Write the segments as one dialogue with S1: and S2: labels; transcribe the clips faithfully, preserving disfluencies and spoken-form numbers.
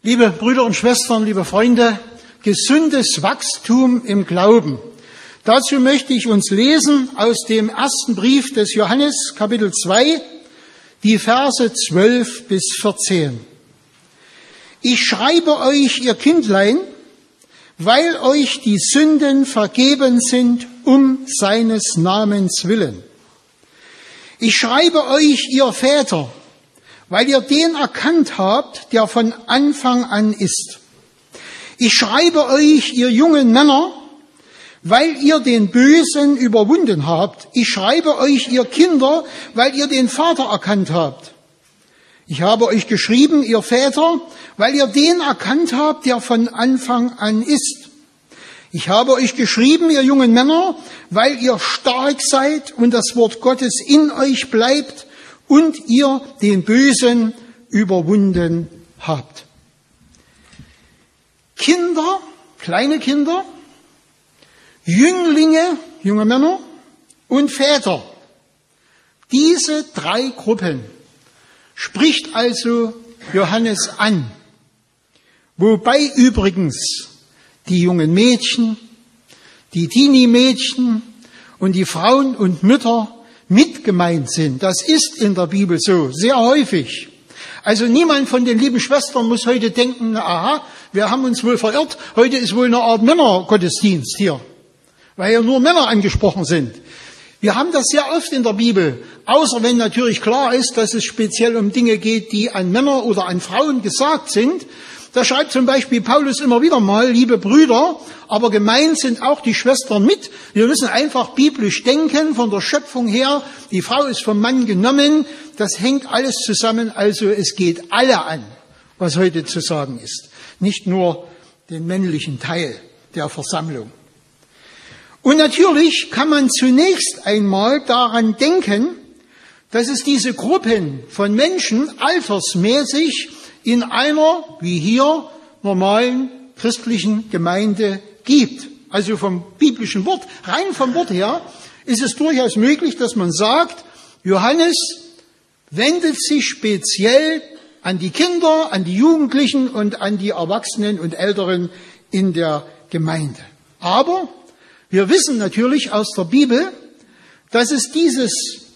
S1: Liebe Brüder und Schwestern, liebe Freunde, gesundes Wachstum im Glauben. Dazu möchte ich uns lesen aus dem ersten Brief des Johannes, Kapitel zwei, die Verse zwölf bis vierzehn. Ich schreibe euch, ihr Kindlein, weil euch die Sünden vergeben sind um seines Namens willen. Ich schreibe euch, ihr Väter, weil ihr den erkannt habt, der von Anfang an ist. Ich schreibe euch, ihr jungen Männer, weil ihr den Bösen überwunden habt. Ich schreibe euch, ihr Kinder, weil ihr den Vater erkannt habt. Ich habe euch geschrieben, ihr Väter, weil ihr den erkannt habt, der von Anfang an ist. Ich habe euch geschrieben, ihr jungen Männer, weil ihr stark seid und das Wort Gottes in euch bleibt und ihr den Bösen überwunden habt. Kinder, kleine Kinder, Jünglinge, junge Männer und Väter. Diese drei Gruppen spricht also Johannes an. Wobei übrigens die jungen Mädchen, die Teenie-Mädchen und die Frauen und Mütter mit gemeint sind. Das ist in der Bibel so, sehr häufig. Also niemand von den lieben Schwestern muss heute denken, aha, wir haben uns wohl verirrt, heute ist wohl eine Art Männergottesdienst hier, weil ja nur Männer angesprochen sind. Wir haben das sehr oft in der Bibel, außer wenn natürlich klar ist, dass es speziell um Dinge geht, die an Männer oder an Frauen gesagt sind. Da schreibt zum Beispiel Paulus immer wieder mal, liebe Brüder, aber gemeint sind auch die Schwestern mit. Wir müssen einfach biblisch denken, von der Schöpfung her. Die Frau ist vom Mann genommen. Das hängt alles zusammen. Also es geht alle an, was heute zu sagen ist. Nicht nur den männlichen Teil der Versammlung. Und natürlich kann man zunächst einmal daran denken, dass es diese Gruppen von Menschen altersmäßig in einer, wie hier, normalen christlichen Gemeinde gibt. Also vom biblischen Wort, rein vom Wort her, ist es durchaus möglich, dass man sagt, Johannes wendet sich speziell an die Kinder, an die Jugendlichen und an die Erwachsenen und Älteren in der Gemeinde. Aber wir wissen natürlich aus der Bibel, dass es dieses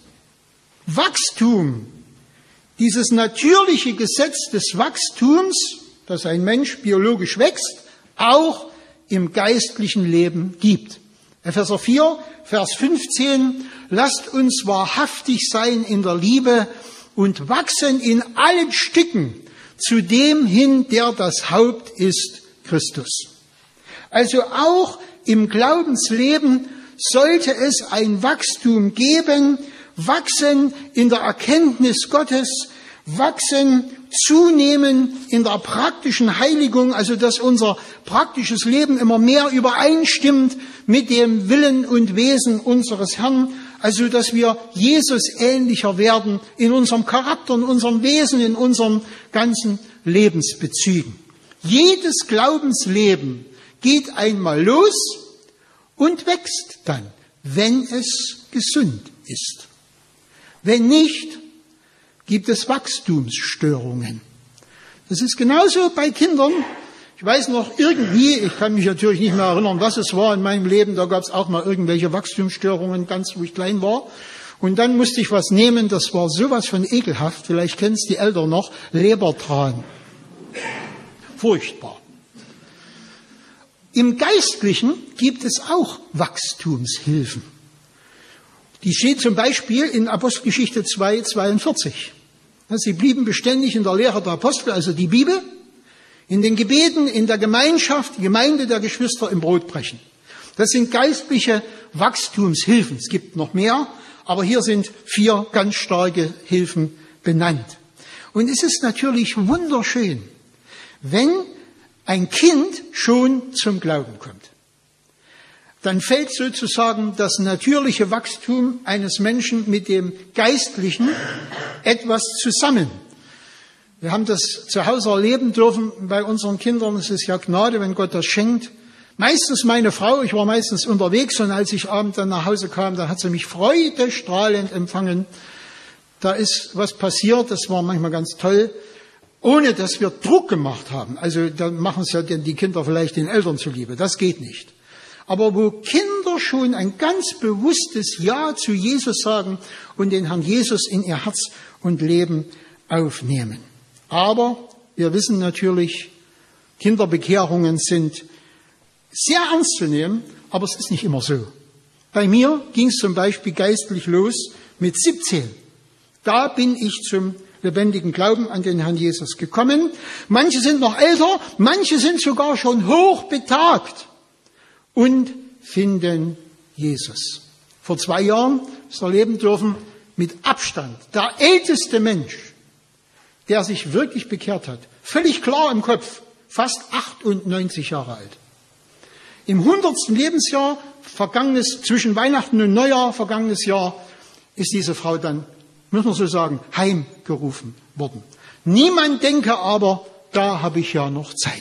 S1: Wachstum, dieses natürliche Gesetz des Wachstums, dass ein Mensch biologisch wächst, auch im geistlichen Leben gibt. Epheser vier, Vers fünfzehn, lasst uns wahrhaftig sein in der Liebe und wachsen in allen Stücken zu dem hin, der das Haupt ist, Christus. Also auch im Glaubensleben sollte es ein Wachstum geben, wachsen in der Erkenntnis Gottes, wachsen, zunehmen in der praktischen Heiligung, also dass unser praktisches Leben immer mehr übereinstimmt mit dem Willen und Wesen unseres Herrn, also dass wir Jesus ähnlicher werden in unserem Charakter, in unserem Wesen, in unseren ganzen Lebensbezügen. Jedes Glaubensleben geht einmal los und wächst dann, wenn es gesund ist. Wenn nicht, gibt es Wachstumsstörungen. Das ist genauso bei Kindern. Ich weiß noch irgendwie, ich kann mich natürlich nicht mehr erinnern, was es war in meinem Leben, da gab es auch mal irgendwelche Wachstumsstörungen, ganz wo ich klein war. Und dann musste ich was nehmen, das war sowas von ekelhaft, vielleicht kennen es die Eltern noch, Lebertran. Furchtbar. Im Geistlichen gibt es auch Wachstumshilfen. Die steht zum Beispiel in Apostelgeschichte zwei, zweiundvierzig. Sie blieben beständig in der Lehre der Apostel, also die Bibel, in den Gebeten, in der Gemeinschaft, die Gemeinde der Geschwister im Brotbrechen. Das sind geistliche Wachstumshilfen. Es gibt noch mehr, aber hier sind vier ganz starke Hilfen benannt. Und es ist natürlich wunderschön, wenn ein Kind schon zum Glauben kommt. Dann fällt sozusagen das natürliche Wachstum eines Menschen mit dem Geistlichen etwas zusammen. Wir haben das zu Hause erleben dürfen bei unseren Kindern. Es ist ja Gnade, wenn Gott das schenkt. Meistens meine Frau, ich war meistens unterwegs und als ich abends dann nach Hause kam, da hat sie mich freudestrahlend empfangen. Da ist was passiert, das war manchmal ganz toll. ohne dass wir Druck gemacht haben. Also dann machen es ja die Kinder vielleicht den Eltern zuliebe. Das geht nicht. Aber wo Kinder schon ein ganz bewusstes Ja zu Jesus sagen und den Herrn Jesus in ihr Herz und Leben aufnehmen. Aber wir wissen natürlich, Kinderbekehrungen sind sehr ernst zu nehmen, aber es ist nicht immer so. Bei mir ging es zum Beispiel geistlich los mit siebzehn. Da bin ich zum lebendigen Glauben an den Herrn Jesus gekommen. Manche sind noch älter, manche sind sogar schon hochbetagt und finden Jesus. Vor zwei Jahren ist erleben dürfen, mit Abstand, der älteste Mensch, der sich wirklich bekehrt hat, völlig klar im Kopf, fast achtundneunzig Jahre alt. Im hundertsten Lebensjahr, vergangenes, zwischen Weihnachten und Neujahr, vergangenes Jahr, ist diese Frau dann, muss man so sagen, heimgerufen worden. Niemand denke aber, da habe ich ja noch Zeit.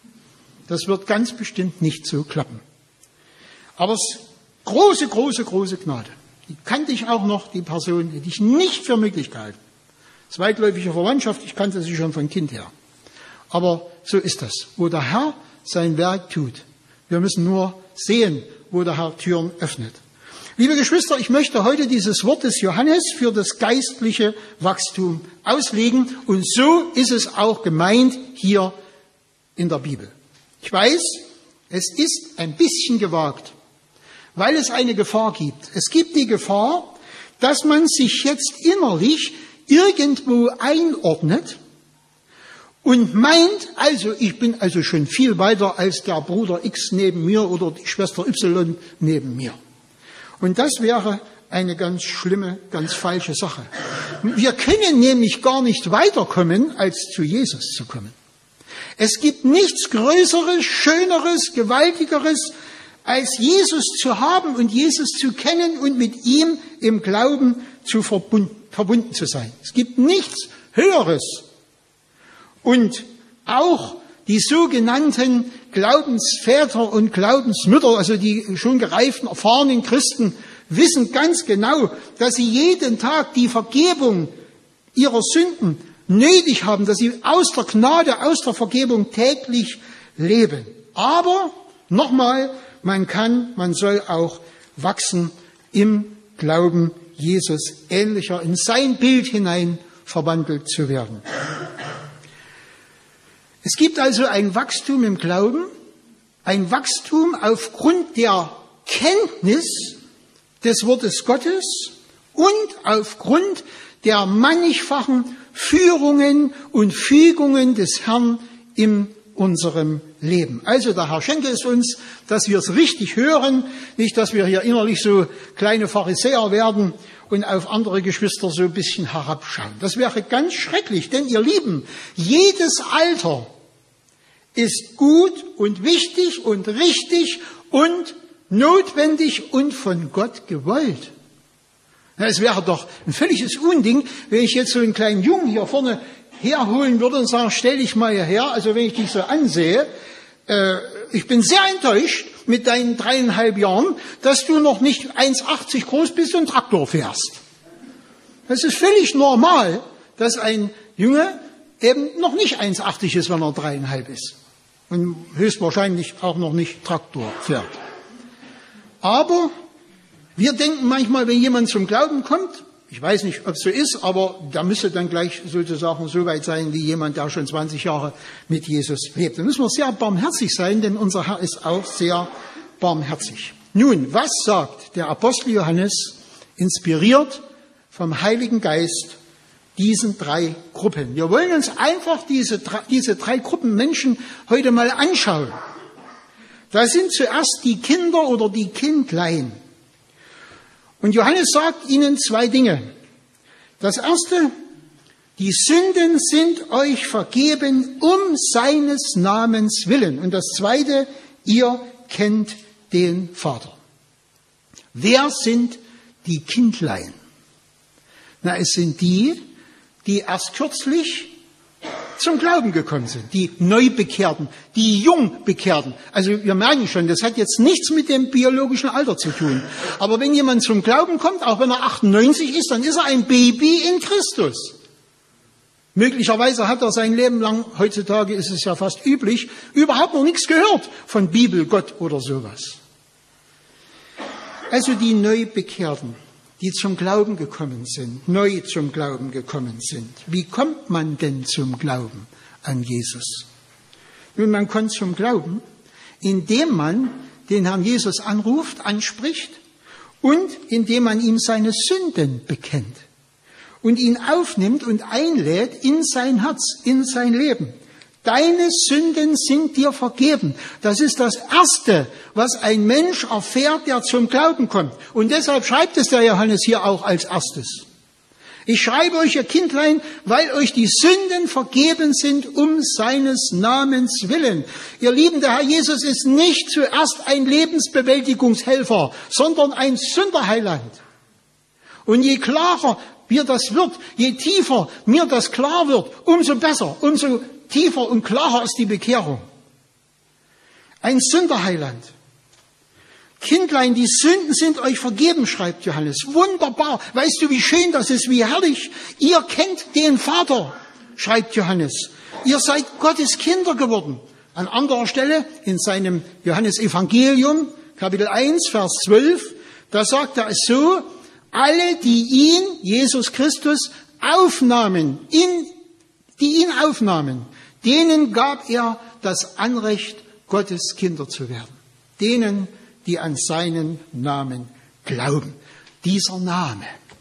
S1: Das wird ganz bestimmt nicht so klappen. Aber es ist große, große, große Gnade. Die kannte ich auch noch, die Person, hätte ich nicht für möglich gehalten. Zweitläufige Verwandtschaft, ich kannte sie schon von Kind her. Aber so ist das, wo der Herr sein Werk tut. Wir müssen nur sehen, wo der Herr Türen öffnet. Liebe Geschwister, ich möchte heute dieses Wort des Johannes für das geistliche Wachstum auslegen. Und so ist es auch gemeint hier in der Bibel. Ich weiß, es ist ein bisschen gewagt, weil es eine Gefahr gibt. Es gibt die Gefahr, dass man sich jetzt innerlich irgendwo einordnet und meint, also ich bin also schon viel weiter als der Bruder X neben mir oder die Schwester Y neben mir. Und das wäre eine ganz schlimme, ganz falsche Sache. Wir können nämlich gar nicht weiterkommen, als zu Jesus zu kommen. Es gibt nichts Größeres, Schöneres, Gewaltigeres, als Jesus zu haben und Jesus zu kennen und mit ihm im Glauben zu verbunden, verbunden zu sein. Es gibt nichts Höheres. Und auch die sogenannten Glaubensväter und Glaubensmütter, also die schon gereiften, erfahrenen Christen, wissen ganz genau, dass sie jeden Tag die Vergebung ihrer Sünden nötig haben, dass sie aus der Gnade, aus der Vergebung täglich leben. Aber, nochmal, man kann, man soll auch wachsen im Glauben Jesus, ähnlicher in sein Bild hinein verwandelt zu werden. Es gibt also ein Wachstum im Glauben, ein Wachstum aufgrund der Kenntnis des Wortes Gottes und aufgrund der mannigfachen Führungen und Fügungen des Herrn in unserem Leben. Also der Herr schenke es uns, dass wir es richtig hören, nicht, dass wir hier innerlich so kleine Pharisäer werden und auf andere Geschwister so ein bisschen herabschauen. Das wäre ganz schrecklich, denn ihr Lieben, jedes Alter ist gut und wichtig und richtig und notwendig und von Gott gewollt. Es wäre doch ein völliges Unding, wenn ich jetzt so einen kleinen Jungen hier vorne herholen würde und sagen, stell dich mal hierher. Also wenn ich dich so ansehe, äh, ich bin sehr enttäuscht mit deinen dreieinhalb Jahren, dass du noch nicht eins achtzig groß bist und Traktor fährst. Das ist völlig normal, dass ein Junge eben noch nicht eins achtzig ist, wenn er dreieinhalb ist. Und höchstwahrscheinlich auch noch nicht Traktor fährt. Aber wir denken manchmal, wenn jemand zum Glauben kommt, ich weiß nicht, ob es so ist, aber der müsste dann gleich sozusagen so weit sein, wie jemand, der schon zwanzig Jahre mit Jesus lebt. Da müssen wir sehr barmherzig sein, denn unser Herr ist auch sehr barmherzig. Nun, was sagt der Apostel Johannes, inspiriert vom Heiligen Geist, diesen drei Gruppen? Wir wollen uns einfach diese, diese drei Gruppen Menschen heute mal anschauen. Da sind zuerst die Kinder oder die Kindlein. Und Johannes sagt ihnen zwei Dinge. Das erste, die Sünden sind euch vergeben um seines Namens willen. Und das zweite, ihr kennt den Vater. Wer sind die Kindlein? Na, es sind die, die erst kürzlich zum Glauben gekommen sind, die Neubekehrten, die Jungbekehrten. Also wir merken schon, das hat jetzt nichts mit dem biologischen Alter zu tun. Aber wenn jemand zum Glauben kommt, auch wenn er achtundneunzig ist, dann ist er ein Baby in Christus. Möglicherweise hat er sein Leben lang, heutzutage ist es ja fast üblich, überhaupt noch nichts gehört von Bibel, Gott oder sowas. Also die Neubekehrten, die zum Glauben gekommen sind, neu zum Glauben gekommen sind. Wie kommt man denn zum Glauben an Jesus? Nun, man kommt zum Glauben, indem man den Herrn Jesus anruft, anspricht und indem man ihm seine Sünden bekennt und ihn aufnimmt und einlädt in sein Herz, in sein Leben. Deine Sünden sind dir vergeben. Das ist das Erste, was ein Mensch erfährt, der zum Glauben kommt. Und deshalb schreibt es der Johannes hier auch als erstes. Ich schreibe euch, ihr Kindlein, weil euch die Sünden vergeben sind um seines Namens willen. Ihr Lieben, der Herr Jesus ist nicht zuerst ein Lebensbewältigungshelfer, sondern ein Sünderheiland. Und je klarer mir das wird, je tiefer mir das klar wird, umso besser, umso tiefer und klarer ist die Bekehrung. Ein Sünderheiland. Kindlein, die Sünden sind euch vergeben, schreibt Johannes. Wunderbar. Weißt du, wie schön das ist, wie herrlich. Ihr kennt den Vater, schreibt Johannes. Ihr seid Gottes Kinder geworden. An anderer Stelle in seinem Johannesevangelium, Kapitel eins, Vers zwölf, da sagt er es so: Alle, die ihn, Jesus Christus, aufnahmen, in, die ihn aufnahmen, denen gab er das Anrecht, Gottes Kinder zu werden. Denen, die an seinen Namen glauben. Dieser Name.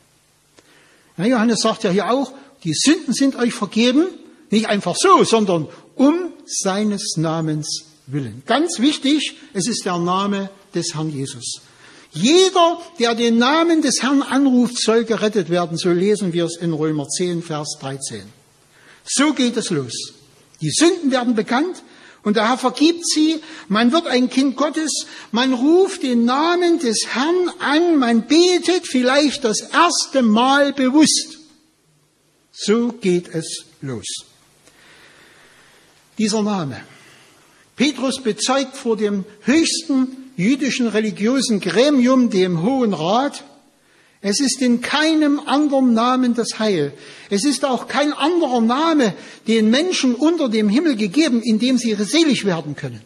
S1: Ja, Johannes sagt ja hier auch, die Sünden sind euch vergeben, nicht einfach so, sondern um seines Namens willen. Ganz wichtig, es ist der Name des Herrn Jesus. Jeder, der den Namen des Herrn anruft, soll gerettet werden. So lesen wir es in Römer zehn, Vers dreizehn. So geht es los. Die Sünden werden bekannt und der Herr vergibt sie. Man wird ein Kind Gottes. Man ruft den Namen des Herrn an. Man betet vielleicht das erste Mal bewusst. So geht es los. Dieser Name. Petrus bezeugt vor dem höchsten jüdischen religiösen Gremium, dem Hohen Rat, es ist in keinem anderen Namen das Heil. Es ist auch kein anderer Name den Menschen unter dem Himmel gegeben, in dem sie selig werden können.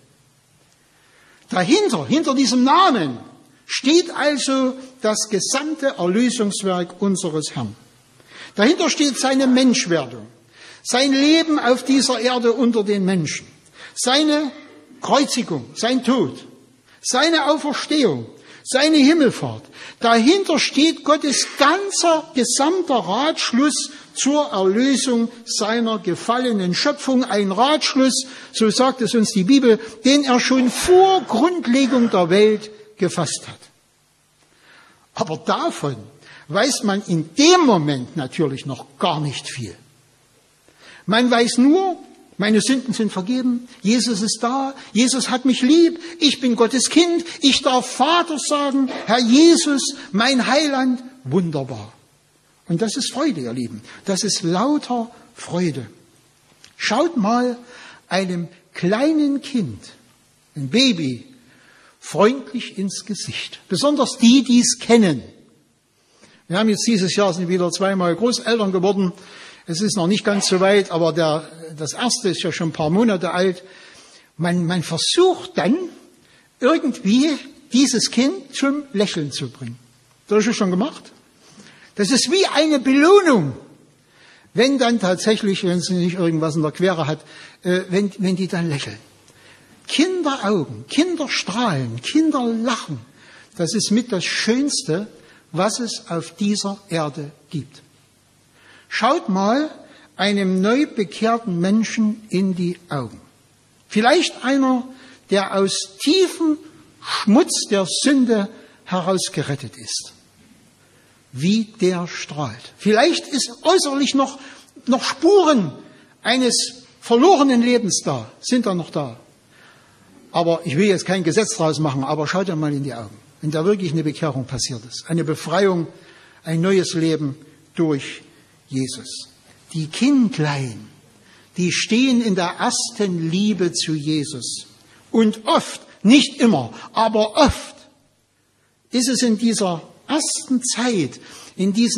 S1: Dahinter, hinter diesem Namen, steht also das gesamte Erlösungswerk unseres Herrn. Dahinter steht seine Menschwerdung, sein Leben auf dieser Erde unter den Menschen, seine Kreuzigung, sein Tod, seine Auferstehung, seine Himmelfahrt. Dahinter steht Gottes ganzer, gesamter Ratschluss zur Erlösung seiner gefallenen Schöpfung. Ein Ratschluss, so sagt es uns die Bibel, den er schon vor Grundlegung der Welt gefasst hat. Aber davon weiß man in dem Moment natürlich noch gar nicht viel. Man weiß nur, meine Sünden sind vergeben, Jesus ist da, Jesus hat mich lieb, ich bin Gottes Kind, ich darf Vater sagen, Herr Jesus, mein Heiland, wunderbar. Und das ist Freude, ihr Lieben, das ist lauter Freude. Schaut mal einem kleinen Kind, ein Baby, freundlich ins Gesicht, besonders die, die es kennen. Wir haben jetzt dieses Jahr, sind wieder zweimal Großeltern geworden. Es ist noch nicht ganz so weit, aber der, das erste ist ja schon ein paar Monate alt. Man, man versucht dann irgendwie dieses Kind zum Lächeln zu bringen. Das hast du schon gemacht? Das ist wie eine Belohnung, wenn dann tatsächlich, wenn sie nicht irgendwas in der Quere hat, äh, wenn, wenn die dann lächeln. Kinderaugen, Kinderstrahlen, Kinderlachen, das ist mit das Schönste, was es auf dieser Erde gibt. Schaut mal einem neu bekehrten Menschen in die Augen. Vielleicht einer, der aus tiefem Schmutz der Sünde herausgerettet ist. Wie der strahlt. Vielleicht ist äußerlich noch, noch Spuren eines verlorenen Lebens da, sind da noch da. Aber ich will jetzt kein Gesetz draus machen, aber schaut einmal in die Augen. Wenn da wirklich eine Bekehrung passiert ist, eine Befreiung, ein neues Leben durch Jesus. Die Kindlein, die stehen in der ersten Liebe zu Jesus. Und oft, nicht immer, aber oft ist es in dieser ersten Zeit, in diesen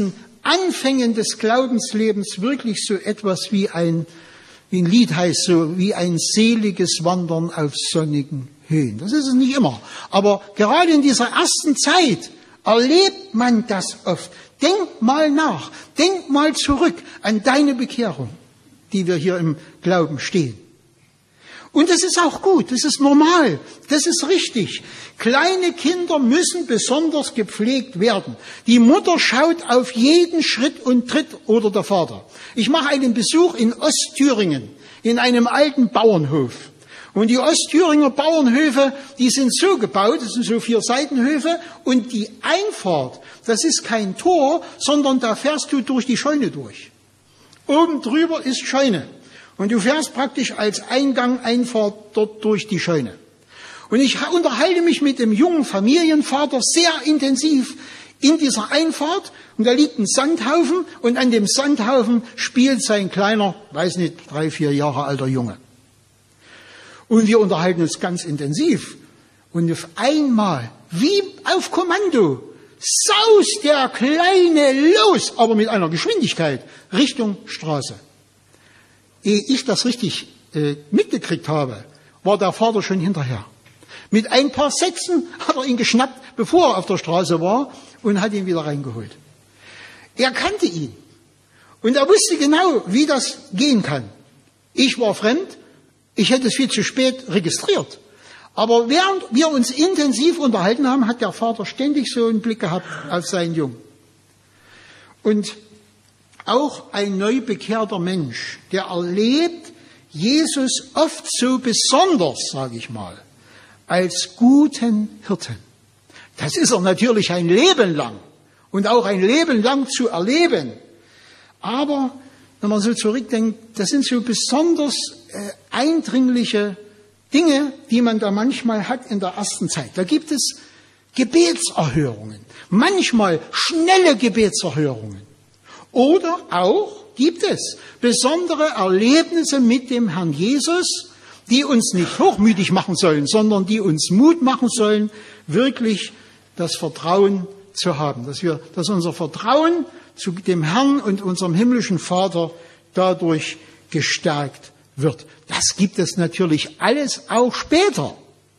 S1: Anfängen des Glaubenslebens wirklich so etwas wie ein, wie ein Lied heißt, so wie ein seliges Wandern auf sonnigen Höhen. Das ist es nicht immer. Aber gerade in dieser ersten Zeit erlebt man das oft. Denk mal nach. Denk mal zurück an deine Bekehrung, die wir hier im Glauben stehen. Und das ist auch gut, das ist normal, das ist richtig. Kleine Kinder müssen besonders gepflegt werden. Die Mutter schaut auf jeden Schritt und Tritt oder der Vater. Ich mache einen Besuch in Ostthüringen, in einem alten Bauernhof. Und die Ostthüringer Bauernhöfe, die sind so gebaut, das sind so vier Seitenhöfe, und die Einfahrt, das ist kein Tor, sondern da fährst du durch die Scheune durch. Oben drüber ist Scheune. Und du fährst praktisch als Eingang, Einfahrt dort durch die Scheune. Und ich unterhalte mich mit dem jungen Familienvater sehr intensiv in dieser Einfahrt. Und da liegt ein Sandhaufen und an dem Sandhaufen spielt sein kleiner, weiß nicht, drei, vier Jahre alter Junge. Und wir unterhalten uns ganz intensiv. Und auf einmal, wie auf Kommando, saust der Kleine los, aber mit einer Geschwindigkeit, Richtung Straße. Ehe ich das richtig äh, mitgekriegt habe, war der Vater schon hinterher. Mit ein paar Sätzen hat er ihn geschnappt, bevor er auf der Straße war, und hat ihn wieder reingeholt. Er kannte ihn. Und er wusste genau, wie das gehen kann. Ich war fremd, ich hätte es viel zu spät registriert. Aber während wir uns intensiv unterhalten haben, hat der Vater ständig so einen Blick gehabt auf seinen Jungen. Und auch ein neu bekehrter Mensch, der erlebt Jesus oft so besonders, sage ich mal, als guten Hirten. Das ist er natürlich ein Leben lang und auch ein Leben lang zu erleben. Aber wenn man so zurückdenkt, das sind so besonders äh, eindringliche Dinge, die man da manchmal hat in der ersten Zeit. Da gibt es Gebetserhörungen, manchmal schnelle Gebetserhörungen. Oder auch gibt es besondere Erlebnisse mit dem Herrn Jesus, die uns nicht hochmütig machen sollen, sondern die uns Mut machen sollen, wirklich das Vertrauen zu haben. Dass wir, dass unser Vertrauen zu dem Herrn und unserem himmlischen Vater dadurch gestärkt wird. Das gibt es natürlich alles auch später.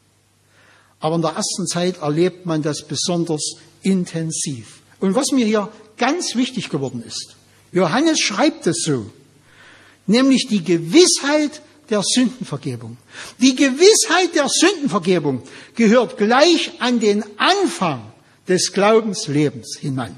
S1: Aber in der ersten Zeit erlebt man das besonders intensiv. Und was mir hier ganz wichtig geworden ist, Johannes schreibt es so, nämlich die Gewissheit der Sündenvergebung. Die Gewissheit der Sündenvergebung gehört gleich an den Anfang des Glaubenslebens hinein.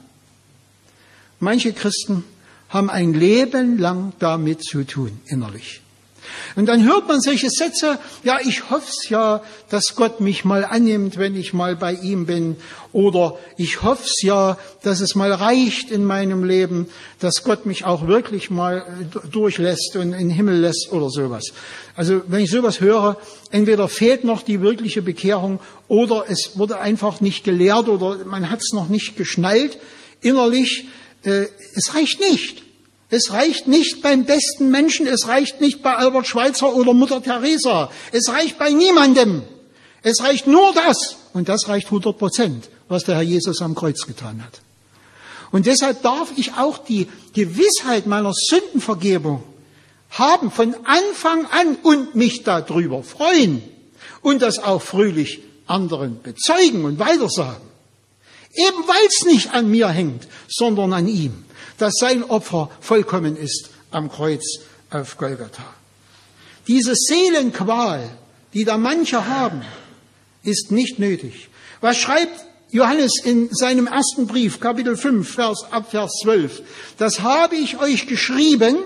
S1: Manche Christen haben ein Leben lang damit zu tun, innerlich. Und dann hört man solche Sätze, ja, ich hoffe es ja, dass Gott mich mal annimmt, wenn ich mal bei ihm bin. Oder ich hoffe es ja, dass es mal reicht in meinem Leben, dass Gott mich auch wirklich mal durchlässt und in den Himmel lässt oder sowas. Also wenn ich sowas höre, entweder fehlt noch die wirkliche Bekehrung oder es wurde einfach nicht gelehrt oder man hat es noch nicht geschnallt innerlich. Äh, es reicht nicht. Es reicht nicht beim besten Menschen, es reicht nicht bei Albert Schweitzer oder Mutter Teresa. Es reicht bei niemandem. Es reicht nur das. Und das reicht hundert Prozent, was der Herr Jesus am Kreuz getan hat. Und deshalb darf ich auch die Gewissheit meiner Sündenvergebung haben von Anfang an und mich darüber freuen. Und das auch fröhlich anderen bezeugen und weitersagen. Eben weil es nicht an mir hängt, sondern an ihm. Dass sein Opfer vollkommen ist am Kreuz auf Golgatha. Diese Seelenqual, die da manche haben, ist nicht nötig. Was schreibt Johannes in seinem ersten Brief, Kapitel fünf, Vers, ab Vers zwölf? Das habe ich euch geschrieben,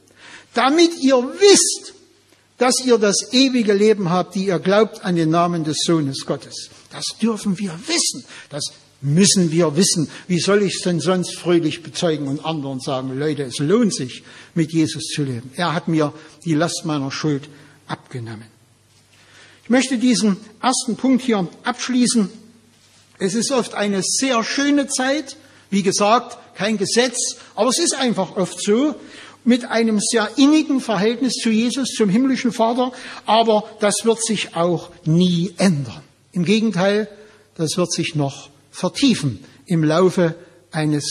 S1: damit ihr wisst, dass ihr das ewige Leben habt, die ihr glaubt an den Namen des Sohnes Gottes. Das dürfen wir wissen. Das müssen wir wissen. Wie soll ich es denn sonst fröhlich bezeugen und anderen sagen, Leute, es lohnt sich, mit Jesus zu leben. Er hat mir die Last meiner Schuld abgenommen. Ich möchte diesen ersten Punkt hier abschließen. Es ist oft eine sehr schöne Zeit. Wie gesagt, kein Gesetz, aber es ist einfach oft so, mit einem sehr innigen Verhältnis zu Jesus, zum himmlischen Vater. Aber das wird sich auch nie ändern. Im Gegenteil, das wird sich noch vertiefen im Laufe eines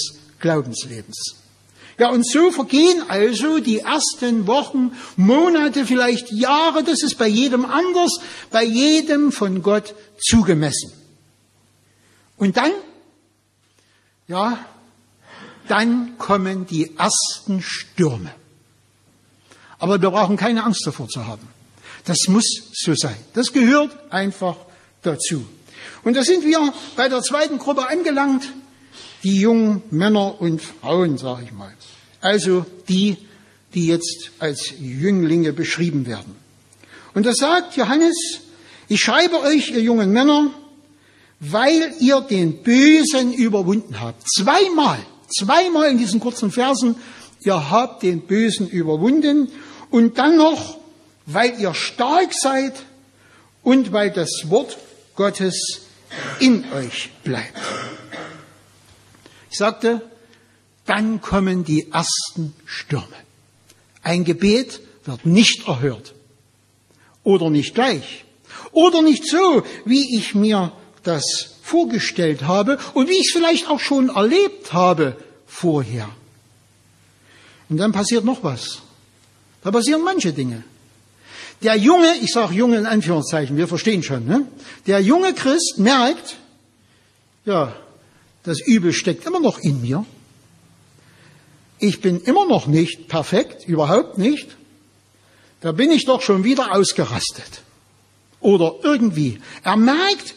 S1: Glaubenslebens. Ja, und so vergehen also die ersten Wochen, Monate, vielleicht Jahre. Das ist bei jedem anders, bei jedem von Gott zugemessen. Und dann, ja, dann kommen die ersten Stürme. Aber wir brauchen keine Angst davor zu haben. Das muss so sein. Das gehört einfach dazu. Und da sind wir bei der zweiten Gruppe angelangt. Die jungen Männer und Frauen, sage ich mal. Also die, die jetzt als Jünglinge beschrieben werden. Und da sagt Johannes, ich schreibe euch, ihr jungen Männer, weil ihr den Bösen überwunden habt. Zweimal, zweimal in diesen kurzen Versen, ihr habt den Bösen überwunden. Und dann noch, weil ihr stark seid und weil das Wort Gottes in euch bleibt. Ich sagte, dann kommen die ersten Stürme. Ein Gebet wird nicht erhört. Oder nicht gleich. Oder nicht so, wie ich mir das vorgestellt habe und wie ich es vielleicht auch schon erlebt habe vorher. Und dann passiert noch was. Da passieren manche Dinge. Der junge, ich sage junge in Anführungszeichen, wir verstehen schon, ne? Der junge Christ merkt, ja, das Übel steckt immer noch in mir. Ich bin immer noch nicht perfekt, überhaupt nicht. Da bin ich doch schon wieder ausgerastet. Oder irgendwie. Er merkt,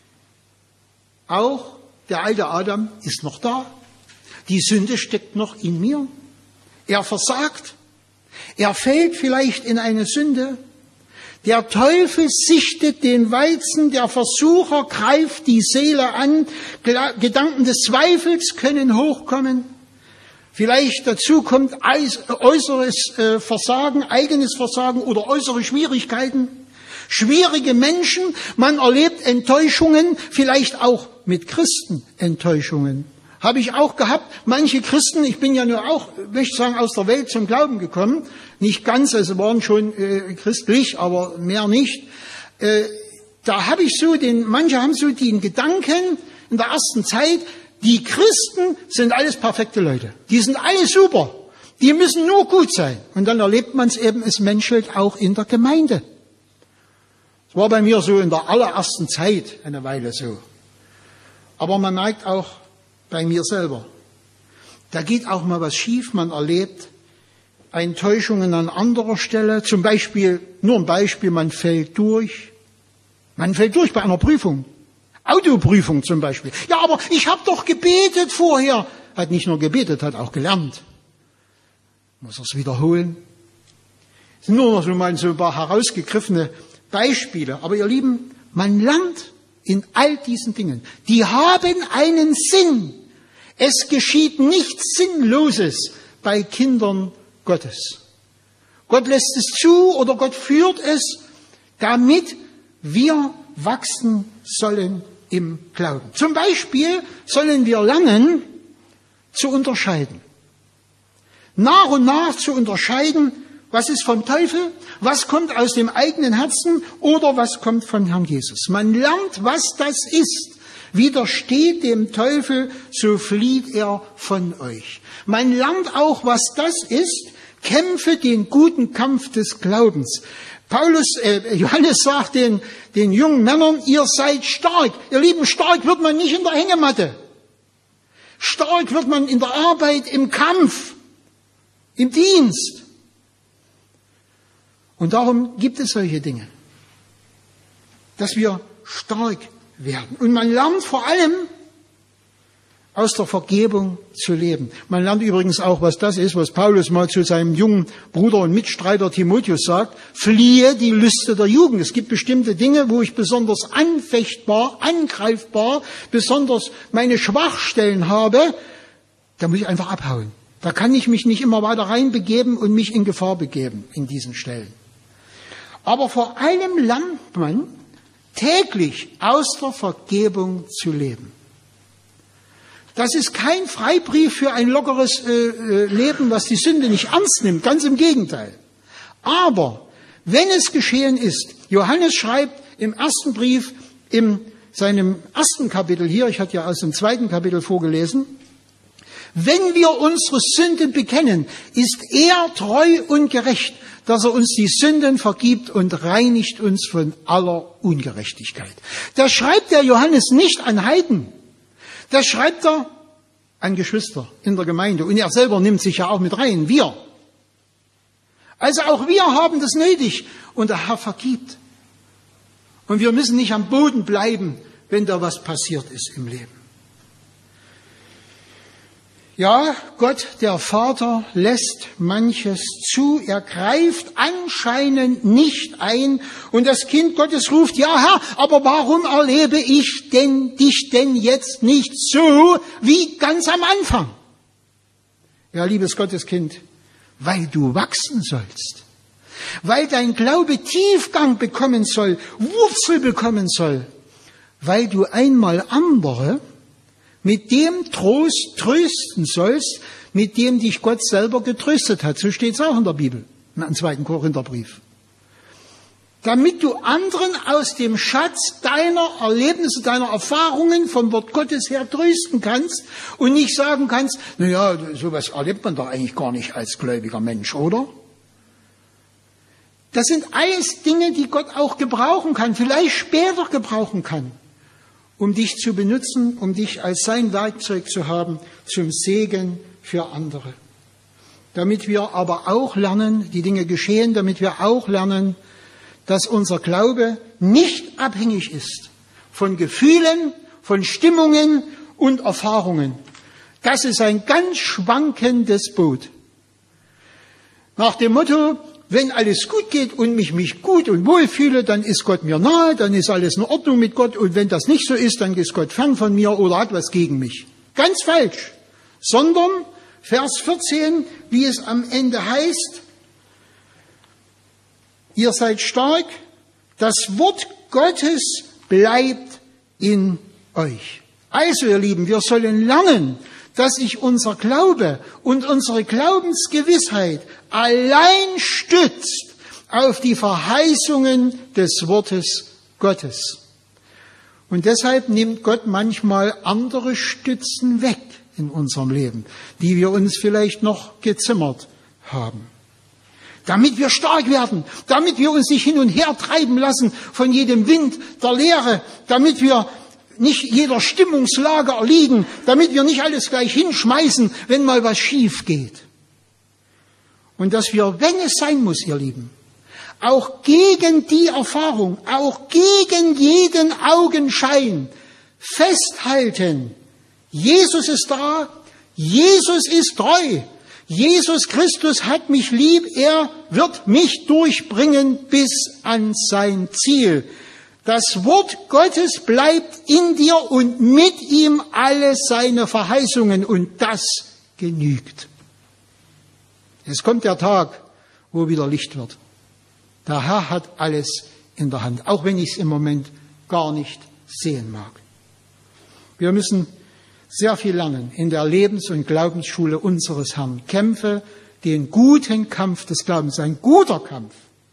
S1: auch der alte Adam ist noch da. Die Sünde steckt noch in mir. Er versagt. Er fällt vielleicht in eine Sünde. Der Teufel sichtet den Weizen, der Versucher greift die Seele an, Gedanken des Zweifels können hochkommen. Vielleicht dazu kommt äußeres Versagen, eigenes Versagen oder äußere Schwierigkeiten. Schwierige Menschen, man erlebt Enttäuschungen, vielleicht auch mit Christen Enttäuschungen. Habe ich auch gehabt. Manche Christen, ich bin ja nur auch, möchte ich sagen, aus der Welt zum Glauben gekommen. Nicht ganz, also waren schon äh, christlich, aber mehr nicht. Äh, da habe ich so den, manche haben so den Gedanken in der ersten Zeit, die Christen sind alles perfekte Leute. Die sind alle super. Die müssen nur gut sein. Und dann erlebt man es eben, es menschelt auch in der Gemeinde. Das war bei mir so in der allerersten Zeit eine Weile so. Aber man merkt auch, bei mir selber. Da geht auch mal was schief, man erlebt Enttäuschungen an anderer Stelle. Zum Beispiel, nur ein Beispiel, man fällt durch. Man fällt durch bei einer Prüfung. Autoprüfung zum Beispiel. Ja, aber ich habe doch gebetet vorher. Hat nicht nur gebetet, hat auch gelernt. Muss er es wiederholen. Das sind nur noch so mal so ein paar herausgegriffene Beispiele. Aber ihr Lieben, man lernt in all diesen Dingen. Die haben einen Sinn. Es geschieht nichts Sinnloses bei Kindern Gottes. Gott lässt es zu oder Gott führt es, damit wir wachsen sollen im Glauben. Zum Beispiel sollen wir lernen zu unterscheiden. Nach und nach zu unterscheiden, was ist vom Teufel, was kommt aus dem eigenen Herzen oder was kommt von Herrn Jesus. Man lernt, was das ist. Widersteht dem Teufel, so flieht er von euch. Man lernt auch, was das ist. Kämpfe den guten Kampf des Glaubens. Paulus, äh, Johannes sagt den, den jungen Männern, ihr seid stark. Ihr Lieben, stark wird man nicht in der Hängematte. Stark wird man in der Arbeit, im Kampf, im Dienst. Und darum gibt es solche Dinge, dass wir stark werden. Und man lernt vor allem aus der Vergebung zu leben. Man lernt übrigens auch, was das ist, was Paulus mal zu seinem jungen Bruder und Mitstreiter Timotheus sagt. Fliehe die Lüste der Jugend. Es gibt bestimmte Dinge, wo ich besonders anfechtbar, angreifbar, besonders meine Schwachstellen habe. Da muss ich einfach abhauen. Da kann ich mich nicht immer weiter reinbegeben und mich in Gefahr begeben in diesen Stellen. Aber vor allem lernt man täglich aus der Vergebung zu leben. Das ist kein Freibrief für ein lockeres äh, Leben, was die Sünde nicht ernst nimmt, ganz im Gegenteil. Aber wenn es geschehen ist, Johannes schreibt im ersten Brief, in seinem ersten Kapitel hier, ich hatte ja aus dem zweiten Kapitel vorgelesen, Wenn wir unsere Sünden bekennen, ist er treu und gerecht, dass er uns die Sünden vergibt und reinigt uns von aller Ungerechtigkeit. Das schreibt der Johannes nicht an Heiden. Das schreibt er an Geschwister in der Gemeinde. Und er selber nimmt sich ja auch mit rein. Wir. Also auch wir haben das nötig. Und der Herr vergibt. Und wir müssen nicht am Boden bleiben, wenn da was passiert ist im Leben. Ja, Gott, der Vater, lässt manches zu. Er greift anscheinend nicht ein. Und das Kind Gottes ruft, ja Herr, aber warum erlebe ich denn dich denn jetzt nicht so wie ganz am Anfang? Ja, liebes Gotteskind, weil du wachsen sollst. Weil dein Glaube Tiefgang bekommen soll, Wurzel bekommen soll. Weil du einmal andere mit dem Trost trösten sollst, mit dem dich Gott selber getröstet hat. So steht es auch in der Bibel, im zweiten Korintherbrief. Damit du anderen aus dem Schatz deiner Erlebnisse, deiner Erfahrungen vom Wort Gottes her trösten kannst und nicht sagen kannst, na ja, sowas erlebt man doch eigentlich gar nicht als gläubiger Mensch, oder? Das sind alles Dinge, die Gott auch gebrauchen kann, vielleicht später gebrauchen kann, um dich zu benutzen, um dich als sein Werkzeug zu haben, zum Segen für andere. Damit wir aber auch lernen, die Dinge geschehen, damit wir auch lernen, dass unser Glaube nicht abhängig ist von Gefühlen, von Stimmungen und Erfahrungen. Das ist ein ganz schwankendes Boot. Nach dem Motto, wenn alles gut geht und ich mich gut und wohl fühle, dann ist Gott mir nahe, dann ist alles in Ordnung mit Gott. Und wenn das nicht so ist, dann ist Gott fern von mir oder hat was gegen mich. Ganz falsch. Sondern, Vers vierzehn, wie es am Ende heißt, ihr seid stark, das Wort Gottes bleibt in euch. Also, ihr Lieben, wir sollen lernen, dass sich unser Glaube und unsere Glaubensgewissheit allein stützt auf die Verheißungen des Wortes Gottes. Und deshalb nimmt Gott manchmal andere Stützen weg in unserem Leben, die wir uns vielleicht noch gezimmert haben. Damit wir stark werden, damit wir uns nicht hin und her treiben lassen von jedem Wind der Lehre, damit wir nicht jeder Stimmungslage erliegen, damit wir nicht alles gleich hinschmeißen, wenn mal was schief geht. Und dass wir, wenn es sein muss, ihr Lieben, auch gegen die Erfahrung, auch gegen jeden Augenschein festhalten. Jesus ist da, Jesus ist treu, Jesus Christus hat mich lieb, er wird mich durchbringen bis an sein Ziel. Das Wort Gottes bleibt in dir und mit ihm alle seine Verheißungen und das genügt. Es kommt der Tag, wo wieder Licht wird. Der Herr hat alles in der Hand, auch wenn ich es im Moment gar nicht sehen mag. Wir müssen sehr viel lernen in der Lebens- und Glaubensschule unseres Herrn. Kämpfe den guten Kampf des Glaubens, ein guter Kampf.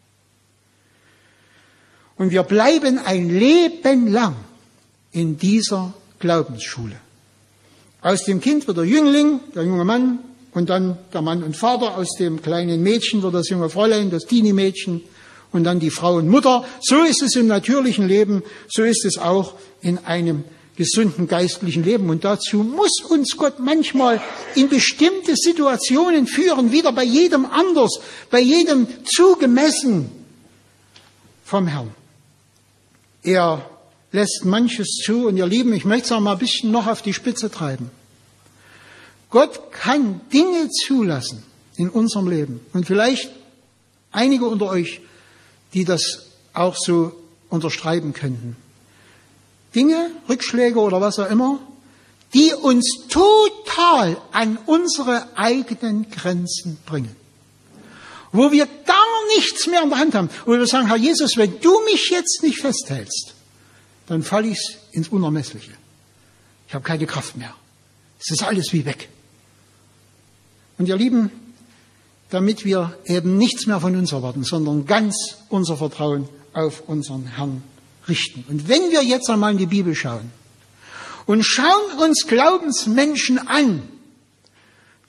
S1: Und wir bleiben ein Leben lang in dieser Glaubensschule. Aus dem Kind wird der Jüngling, der junge Mann, und dann der Mann und Vater. Aus dem kleinen Mädchen wird das junge Fräulein, das Teenie-Mädchen, und dann die Frau und Mutter. So ist es im natürlichen Leben, so ist es auch in einem gesunden geistlichen Leben. Und dazu muss uns Gott manchmal in bestimmte Situationen führen, wieder bei jedem anders, bei jedem zugemessen vom Herrn. Er lässt manches zu, und ihr Lieben, ich möchte es auch mal ein bisschen noch auf die Spitze treiben. Gott kann Dinge zulassen in unserem Leben. Und vielleicht einige unter euch, die das auch so unterschreiben könnten. Dinge, Rückschläge oder was auch immer, die uns total an unsere eigenen Grenzen bringen. Wo wir gar nichts mehr in der Hand haben. Wo wir sagen, Herr Jesus, wenn du mich jetzt nicht festhältst, dann falle ich ins Unermessliche. Ich habe keine Kraft mehr. Es ist alles wie weg. Und ihr Lieben, damit wir eben nichts mehr von uns erwarten, sondern ganz unser Vertrauen auf unseren Herrn richten. Und wenn wir jetzt einmal in die Bibel schauen und schauen uns Glaubensmenschen an,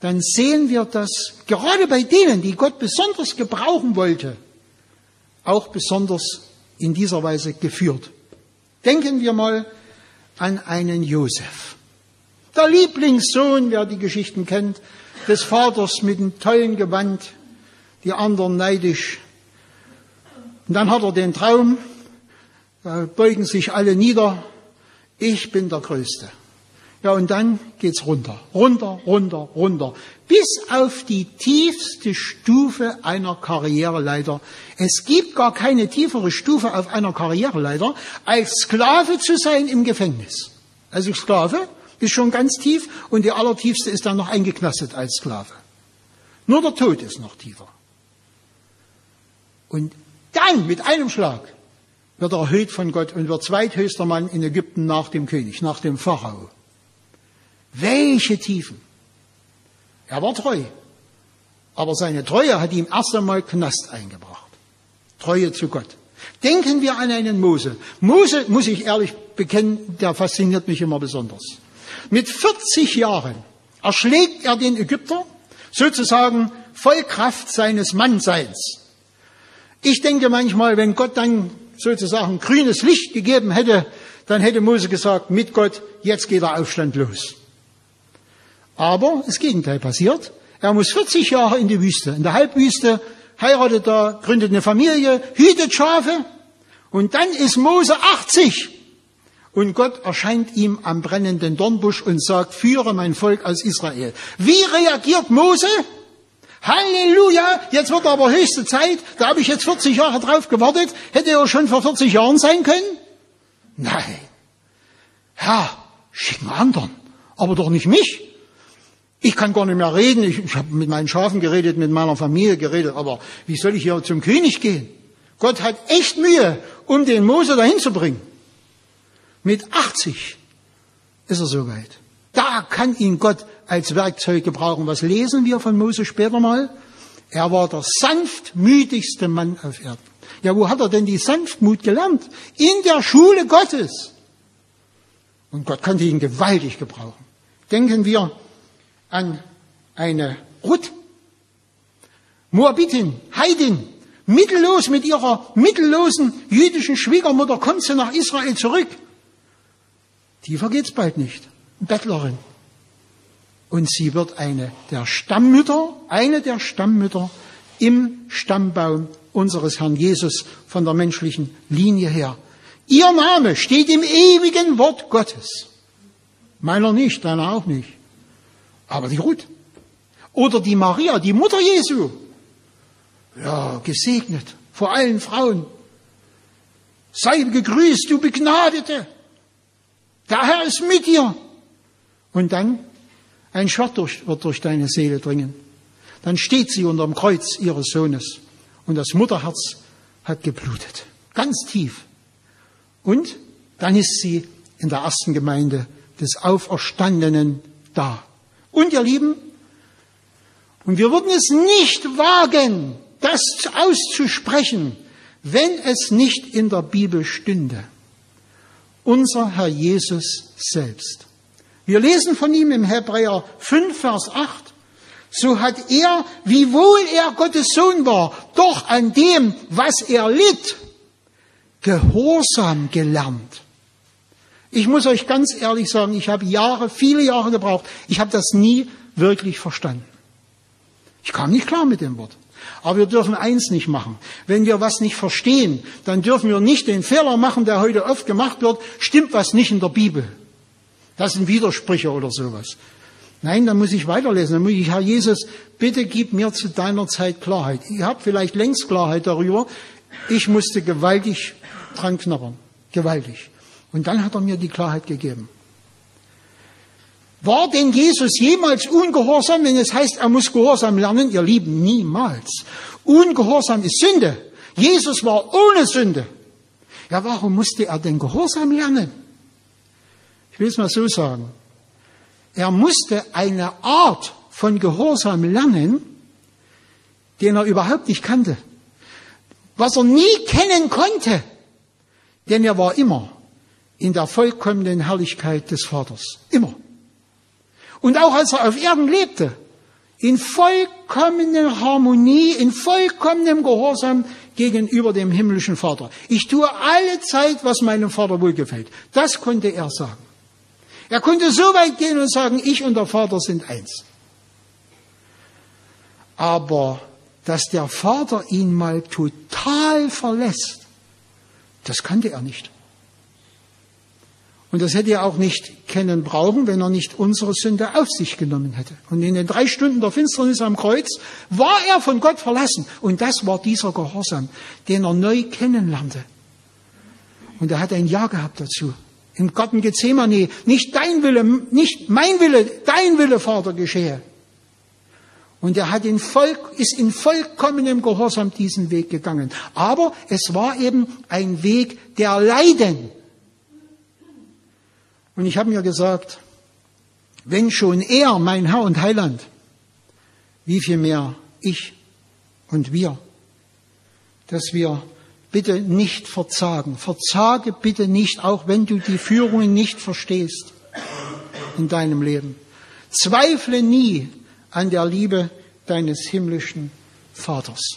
S1: dann sehen wir, dass gerade bei denen, die Gott besonders gebrauchen wollte, auch besonders in dieser Weise geführt. Denken wir mal an einen Josef. Der Lieblingssohn, wer die Geschichten kennt, des Vaters mit einem tollen Gewand, die anderen neidisch. Und dann hat er den Traum, da beugen sich alle nieder, ich bin der Größte. Ja, und dann geht's runter, runter, runter, runter, bis auf die tiefste Stufe einer Karriereleiter. Es gibt gar keine tiefere Stufe auf einer Karriereleiter, als Sklave zu sein im Gefängnis. Also Sklave ist schon ganz tief und die allertiefste ist dann noch eingeknastet als Sklave. Nur der Tod ist noch tiefer. Und dann mit einem Schlag wird er erhöht von Gott und wird zweithöchster Mann in Ägypten nach dem König, nach dem Pharao. Welche Tiefen! Er war treu, aber seine Treue hat ihm erst einmal Knast eingebracht. Treue zu Gott. Denken wir an einen Mose. Mose, muss ich ehrlich bekennen, der fasziniert mich immer besonders. Mit vierzig Jahren erschlägt er den Ägypter, sozusagen voll Kraft seines Mannseins. Ich denke manchmal, wenn Gott dann sozusagen grünes Licht gegeben hätte, dann hätte Mose gesagt, mit Gott, jetzt geht der Aufstand los. Aber das Gegenteil passiert. Er muss vierzig Jahre in die Wüste. In der Halbwüste heiratet er, gründet eine Familie, hütet Schafe. Und dann ist Mose achtzig. Und Gott erscheint ihm am brennenden Dornbusch und sagt, führe mein Volk aus Israel. Wie reagiert Mose? Halleluja, jetzt wird aber höchste Zeit. Da habe ich jetzt vierzig Jahre drauf gewartet. Hätte er schon vor vierzig Jahren sein können? Nein. Herr, schick einen anderen. Aber doch nicht mich. Ich kann gar nicht mehr reden. Ich, ich habe mit meinen Schafen geredet, mit meiner Familie geredet. Aber wie soll ich hier zum König gehen? Gott hat echt Mühe, um den Mose dahin zu bringen. Mit achtzig ist er soweit. Da kann ihn Gott als Werkzeug gebrauchen. Was lesen wir von Mose später mal? Er war der sanftmütigste Mann auf Erden. Ja, wo hat er denn die Sanftmut gelernt? In der Schule Gottes. Und Gott konnte ihn gewaltig gebrauchen. Denken wir an eine Ruth, Moabitin, Heidin, mittellos mit ihrer mittellosen jüdischen Schwiegermutter kommt sie nach Israel zurück. Tiefer geht's bald nicht. Bettlerin. Und sie wird eine der Stammmütter, eine der Stammmütter im Stammbaum unseres Herrn Jesus von der menschlichen Linie her. Ihr Name steht im ewigen Wort Gottes. Meiner nicht, deiner auch nicht. Aber die Ruth. Oder die Maria, die Mutter Jesu. Ja, gesegnet vor allen Frauen. Sei gegrüßt, du Begnadete. Der Herr ist mit dir. Und dann ein Schwert durch, wird durch deine Seele dringen. Dann steht sie unter dem Kreuz ihres Sohnes. Und das Mutterherz hat geblutet. Ganz tief. Und dann ist sie in der ersten Gemeinde des Auferstandenen da. Und ihr Lieben, und wir würden es nicht wagen, das auszusprechen, wenn es nicht in der Bibel stünde. Unser Herr Jesus selbst. Wir lesen von ihm im Hebräer fünf, Vers acht. So hat er, wiewohl er Gottes Sohn war, doch an dem, was er litt, Gehorsam gelernt. Ich muss euch ganz ehrlich sagen, ich habe Jahre, viele Jahre gebraucht. Ich habe das nie wirklich verstanden. Ich kam nicht klar mit dem Wort. Aber wir dürfen eins nicht machen. Wenn wir was nicht verstehen, dann dürfen wir nicht den Fehler machen, der heute oft gemacht wird, stimmt was nicht in der Bibel. Das sind Widersprüche oder sowas. Nein, dann muss ich weiterlesen. Dann muss ich, Herr Jesus, bitte gib mir zu deiner Zeit Klarheit. Ihr habt vielleicht längst Klarheit darüber. Ich musste gewaltig dran knabbern. Gewaltig. Und dann hat er mir die Klarheit gegeben. War denn Jesus jemals ungehorsam, wenn es heißt, er muss Gehorsam lernen? Ihr Lieben, niemals. Ungehorsam ist Sünde. Jesus war ohne Sünde. Ja, warum musste er denn Gehorsam lernen? Ich will es mal so sagen. Er musste eine Art von Gehorsam lernen, den er überhaupt nicht kannte. Was er nie kennen konnte. Denn er war immer in der vollkommenen Herrlichkeit des Vaters. Immer. Und auch als er auf Erden lebte, in vollkommener Harmonie, in vollkommenem Gehorsam gegenüber dem himmlischen Vater. Ich tue alle Zeit, was meinem Vater wohlgefällt. Das konnte er sagen. Er konnte so weit gehen und sagen, ich und der Vater sind eins. Aber dass der Vater ihn mal total verlässt, das kannte er nicht. Und das hätte er auch nicht kennen brauchen, wenn er nicht unsere Sünde auf sich genommen hätte. Und in den drei Stunden der Finsternis am Kreuz war er von Gott verlassen. Und das war dieser Gehorsam, den er neu kennenlernte. Und er hat ein Ja gehabt dazu. Im Garten Gethsemane, nicht dein Wille, nicht mein Wille, dein Wille, Vater, geschehe. Und er hat in Volk, ist in vollkommenem Gehorsam diesen Weg gegangen. Aber es war eben ein Weg der Leiden. Und ich habe mir gesagt, wenn schon er, mein Herr und Heiland, wie viel mehr ich und wir, dass wir bitte nicht verzagen. Verzage bitte nicht, auch wenn du die Führungen nicht verstehst in deinem Leben. Zweifle nie an der Liebe deines himmlischen Vaters.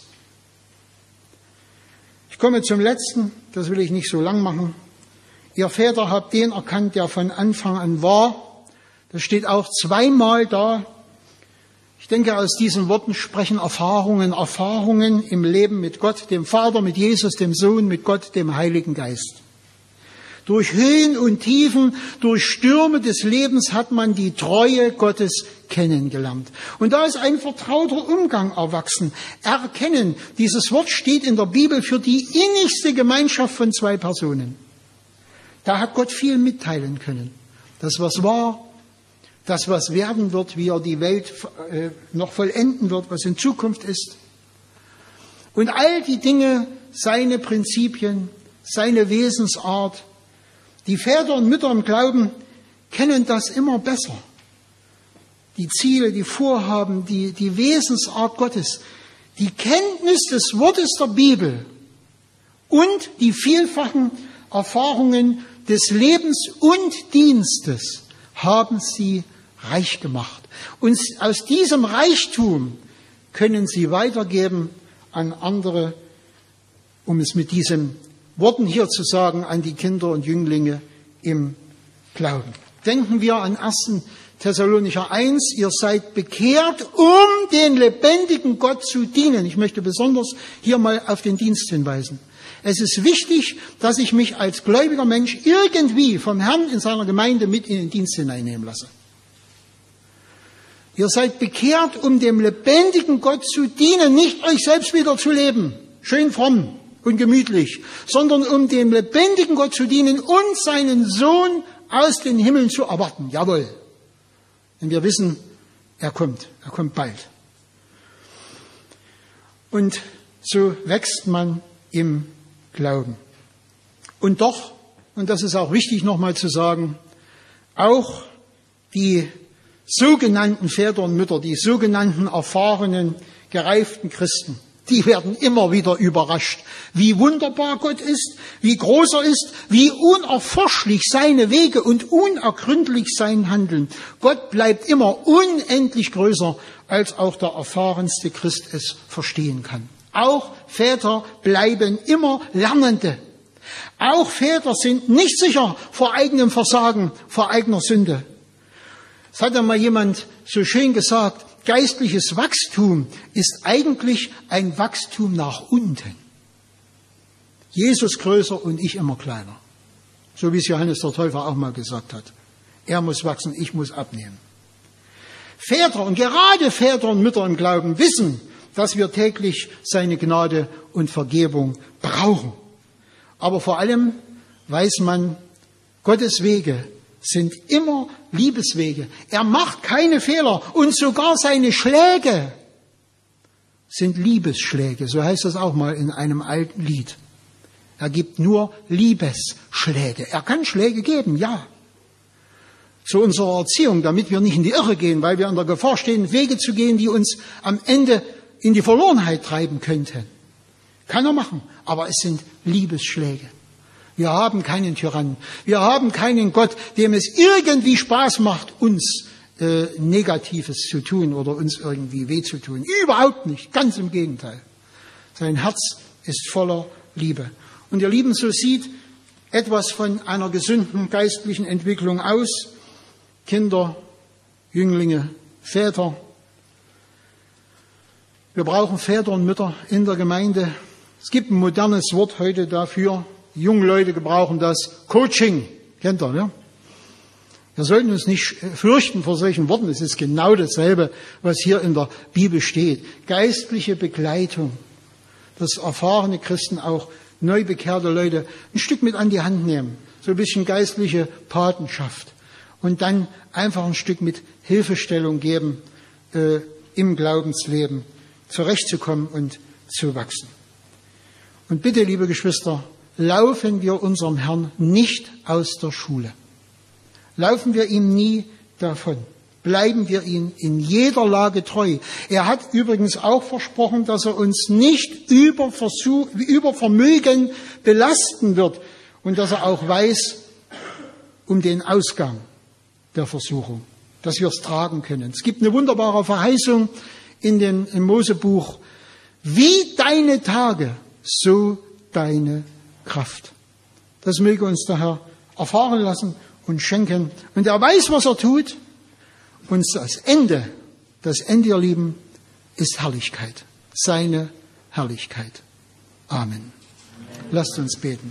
S1: Ich komme zum Letzten, das will ich nicht so lang machen. Ihr Väter habt den erkannt, der von Anfang an war. Das steht auch zweimal da. Ich denke, aus diesen Worten sprechen Erfahrungen, Erfahrungen im Leben mit Gott, dem Vater, mit Jesus, dem Sohn, mit Gott, dem Heiligen Geist. Durch Höhen und Tiefen, durch Stürme des Lebens hat man die Treue Gottes kennengelernt. Und da ist ein vertrauter Umgang erwachsen. Erkennen, dieses Wort steht in der Bibel für die innigste Gemeinschaft von zwei Personen. Da hat Gott viel mitteilen können. Das, was war, das, was werden wird, wie er die Welt äh, noch vollenden wird, was in Zukunft ist. Und all die Dinge, seine Prinzipien, seine Wesensart. Die Väter und Mütter im Glauben kennen das immer besser. Die Ziele, die Vorhaben, die, die Wesensart Gottes, die Kenntnis des Wortes der Bibel und die vielfachen Erfahrungen des Lebens und Dienstes haben sie reich gemacht. Und aus diesem Reichtum können sie weitergeben an andere, um es mit diesen Worten hier zu sagen, an die Kinder und Jünglinge im Glauben. Denken wir an ersten Thessalonicher eins, ihr seid bekehrt, um den lebendigen Gott zu dienen. Ich möchte besonders hier mal auf den Dienst hinweisen. Es ist wichtig, dass ich mich als gläubiger Mensch irgendwie vom Herrn in seiner Gemeinde mit in den Dienst hineinnehmen lasse. Ihr seid bekehrt, um dem lebendigen Gott zu dienen, nicht euch selbst wieder zu leben, schön fromm und gemütlich, sondern um dem lebendigen Gott zu dienen und seinen Sohn aus den Himmeln zu erwarten. Jawohl. Denn wir wissen, er kommt, er kommt bald. Und so wächst man im Glauben. Und doch, und das ist auch wichtig nochmal zu sagen, auch die sogenannten Väter und Mütter, die sogenannten erfahrenen, gereiften Christen, die werden immer wieder überrascht, wie wunderbar Gott ist, wie groß er ist, wie unerforschlich seine Wege und unergründlich sein Handeln. Gott bleibt immer unendlich größer, als auch der erfahrenste Christ es verstehen kann. Auch Väter bleiben immer Lernende. Auch Väter sind nicht sicher vor eigenem Versagen, vor eigener Sünde. Es hat einmal jemand so schön gesagt, geistliches Wachstum ist eigentlich ein Wachstum nach unten. Jesus größer und ich immer kleiner. So wie es Johannes der Täufer auch mal gesagt hat. Er muss wachsen, ich muss abnehmen. Väter und gerade Väter und Mütter im Glauben wissen, dass wir täglich seine Gnade und Vergebung brauchen. Aber vor allem weiß man, Gottes Wege sind immer Liebeswege. Er macht keine Fehler und sogar seine Schläge sind Liebesschläge. So heißt das auch mal in einem alten Lied. Er gibt nur Liebesschläge. Er kann Schläge geben, ja. Zu unserer Erziehung, damit wir nicht in die Irre gehen, weil wir in der Gefahr stehen, Wege zu gehen, die uns am Ende in die Verlorenheit treiben könnten. Kann er machen, aber es sind Liebesschläge. Wir haben keinen Tyrannen. Wir haben keinen Gott, dem es irgendwie Spaß macht, uns äh, Negatives zu tun oder uns irgendwie weh zu tun. Überhaupt nicht, ganz im Gegenteil. Sein Herz ist voller Liebe. Und ihr Lieben, so sieht etwas von einer gesunden geistlichen Entwicklung aus. Kinder, Jünglinge, Väter. Wir brauchen Väter und Mütter in der Gemeinde. Es gibt ein modernes Wort heute dafür. Die jungen Leute gebrauchen das Coaching. Kennt ihr, ne? Wir sollten uns nicht fürchten vor solchen Worten. Es ist genau dasselbe, was hier in der Bibel steht. Geistliche Begleitung, dass erfahrene Christen auch neu bekehrte Leute ein Stück mit an die Hand nehmen. So ein bisschen geistliche Patenschaft. Und dann einfach ein Stück mit Hilfestellung geben, äh, im Glaubensleben zurechtzukommen und zu wachsen. Und bitte, liebe Geschwister, laufen wir unserem Herrn nicht aus der Schule. Laufen wir ihm nie davon. Bleiben wir ihm in jeder Lage treu. Er hat übrigens auch versprochen, dass er uns nicht über, Versuch, über Vermögen belasten wird und dass er auch weiß um den Ausgang der Versuchung, dass wir es tragen können. Es gibt eine wunderbare Verheißung in dem im Mosebuch: Wie deine Tage, so deine Kraft. Das möge uns der Herr erfahren lassen und schenken. Und er weiß, was er tut. Und das Ende, das Ende, ihr Lieben, ist Herrlichkeit. Seine Herrlichkeit. Amen. Amen. Lasst uns beten.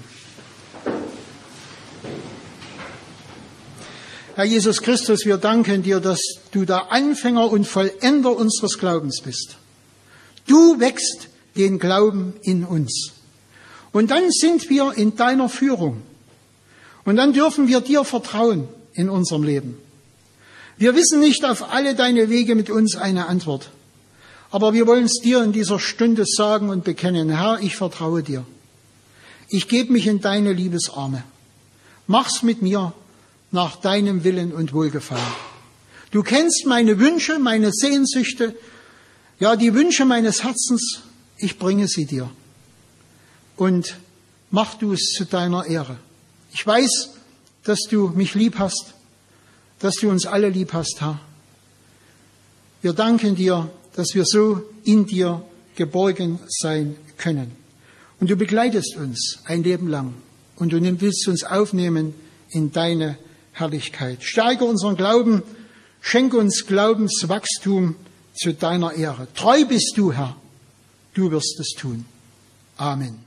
S1: Herr Jesus Christus, wir danken dir, dass du der Anfänger und Vollender unseres Glaubens bist. Du wächst den Glauben in uns. Und dann sind wir in deiner Führung. Und dann dürfen wir dir vertrauen in unserem Leben. Wir wissen nicht auf alle deine Wege mit uns eine Antwort. Aber wir wollen es dir in dieser Stunde sagen und bekennen: Herr, ich vertraue dir. Ich gebe mich in deine Liebesarme. Mach's mit mir nach deinem Willen und Wohlgefallen. Du kennst meine Wünsche, meine Sehnsüchte, ja, die Wünsche meines Herzens. Ich bringe sie dir. Und mach du es zu deiner Ehre. Ich weiß, dass du mich lieb hast, dass du uns alle lieb hast, Herr. Wir danken dir, dass wir so in dir geborgen sein können. Und du begleitest uns ein Leben lang. Und du willst uns aufnehmen in deine Herrlichkeit. Stärke unseren Glauben, schenke uns Glaubenswachstum zu deiner Ehre. Treu bist du, Herr. Du wirst es tun. Amen.